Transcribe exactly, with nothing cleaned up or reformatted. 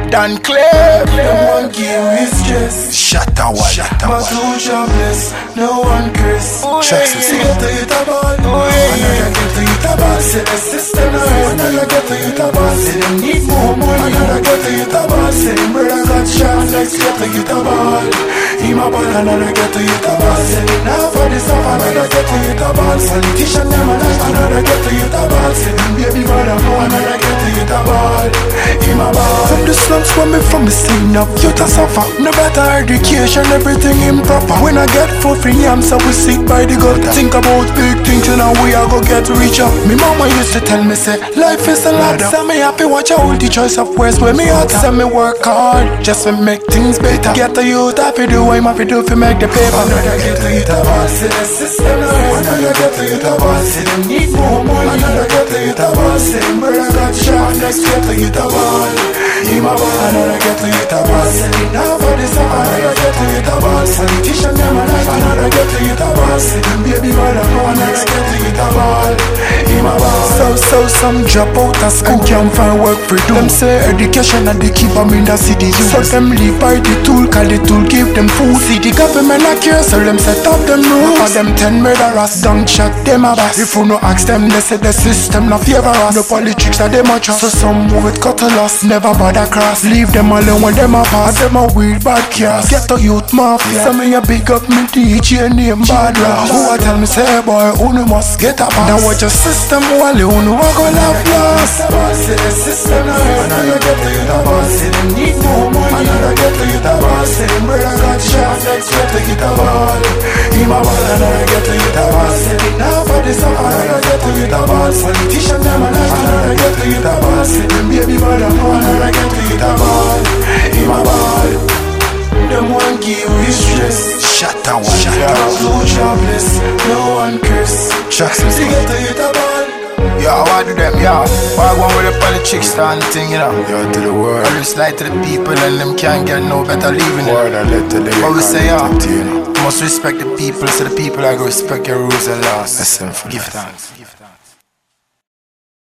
Dan Clay. Them one give we stress. Shatta wall, shatta But wall. who jobless, no one curse. Tracks is Get to you the ball. Another get to you the ball. Say the system is another get to you the ball. Say them need more money. Another get to you the ball. Say them brother got shot. Let's get to you the ball. Him a ball, another get to you the ball. Say them now for this stuff. Another get to you the ball. Politician them alive. Another get to you the ball. Say them baby brother more. Another get to you the ball. Him a ball. From the slums where me from, me seen up. You to suffer. No better education, everything improper. When I get food for yam, so we sick by the gut. Think about big things and how we are go get richer. Me mama used to tell me, say, life is a ladder. Say me happy, watch out the choice of ways where me at. Say me work hard, just to make things better. Get the youth happy, do what I'm happy do to make the paper. Another get to you the boss, say the system nice. Another get to you the boss, say them need more money. Another get to you the boss, say them brother got shot. Next get to you the ball. Him a ball, another get to you the boss. Say them now for this stuff, another get to you the boss. Politician them alive, another get to you the boss. Say them baby brother, another get to you the ball. Him a ball. So, so some drop out of school, can't find work for do. Them say education and they keep them in the city. So them live by the tool, cause the tool give them food. See the government not care, so them set up them rules. For them ten murderers, don't shot them a boss. If you no ask them, they say the system not favor us. No politics that them a trust. So some move with cut a loss, never bother cross. Leave them alone when them a pass. Them a weird bad cast. Get to youth mafia. Some me a big up me D J name bad rap. Who a tell me say boy, who no must get a pass. Now watch your system while you know I go laugh lost. Say the system now, another get to you the boss. Say them need more money. Another get to you the boss. Say them brother got shot. Next get to you the ball. Him a ball, another get to you the boss. Say them now for this stuff, another get to you the boss. Politician them alive, another get to you the boss. Say them baby brother, another get to you the ball. Him a ball. Them one give we stress. Shatta wall, shatta But who jobless, no one curse. Tracks is Get to you the ball. yo, what do them, yo? Why go on with the politics and thing, you know? Yo, to the world. I just lie to the people and them can't get no better living. Word I let the But we say, yo, you know. you must respect the people, so the people are going to respect your rules and laws. Listen for Give that. thanks.